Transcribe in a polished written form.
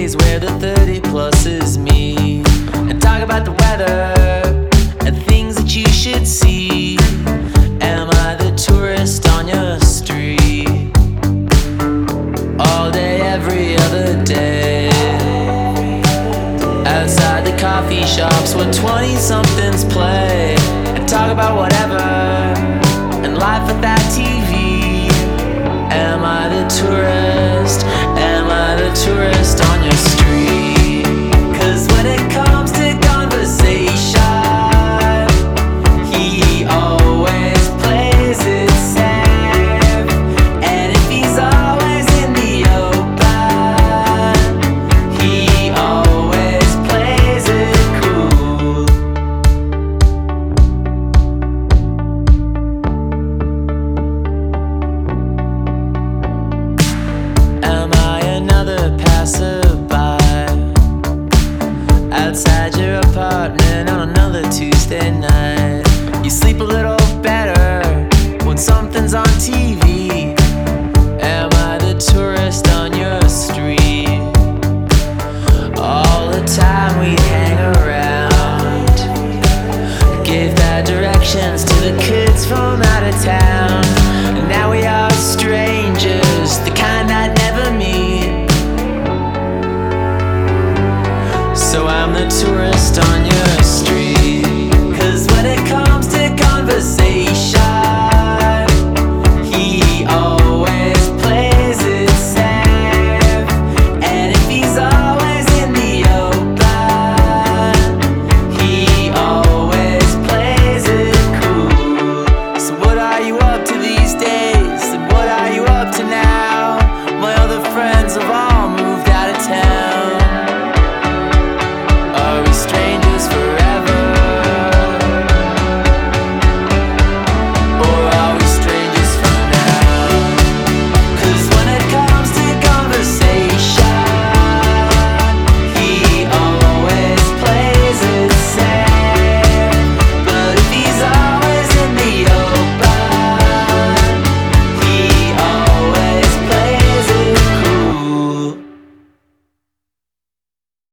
cafes where the 30 pluses meet and talk about the weather and things that you should see. Am I the tourist on your street? All day, every other day. Outside the coffee shops where 20-somethings play and talk about whatever and life without TV. Am I the tourist? Am I the tourist?